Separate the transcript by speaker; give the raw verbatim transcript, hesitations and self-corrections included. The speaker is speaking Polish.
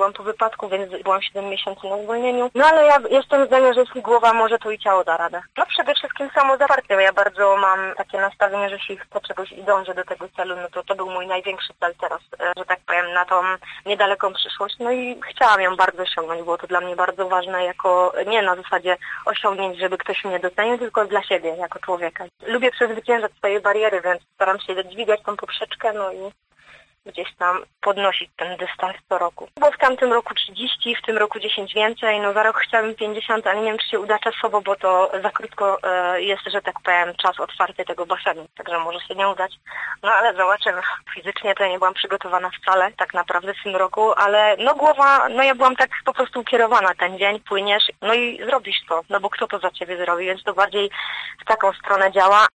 Speaker 1: byłam po wypadku, więc byłam siedem miesięcy na zwolnieniu. No ale ja jestem zdania, że jeśli głowa może, to i ciało da radę. No przede wszystkim samozaparcie. Ja bardzo mam takie nastawienie, że jeśli chcę czegoś i dążę do tego celu, no to to był mój największy cel teraz, że tak powiem, na tą niedaleką przyszłość. No i chciałam ją bardzo osiągnąć. Było to dla mnie bardzo ważne jako, nie na zasadzie osiągnięć, żeby ktoś mnie docenił, tylko dla siebie, jako człowieka. Lubię przezwyciężać swoje bariery, więc staram się dźwigać tą poprzeczkę, no i gdzieś tam podnosić ten dystans co roku. Bo w tamtym roku trzydzieści, w tym roku dziesięć więcej, no za rok chciałabym pięćdziesiąt, ale nie wiem, czy się uda czasowo, bo to za krótko e, jest, że tak powiem, czas otwarty tego basenu, także może się nie udać. No ale zobaczymy. Fizycznie to nie byłam przygotowana wcale, tak naprawdę w tym roku, ale no głowa, no ja byłam tak po prostu ukierowana ten dzień, płyniesz, no i zrobisz to, no bo kto to za ciebie zrobi, więc to bardziej w taką stronę działa.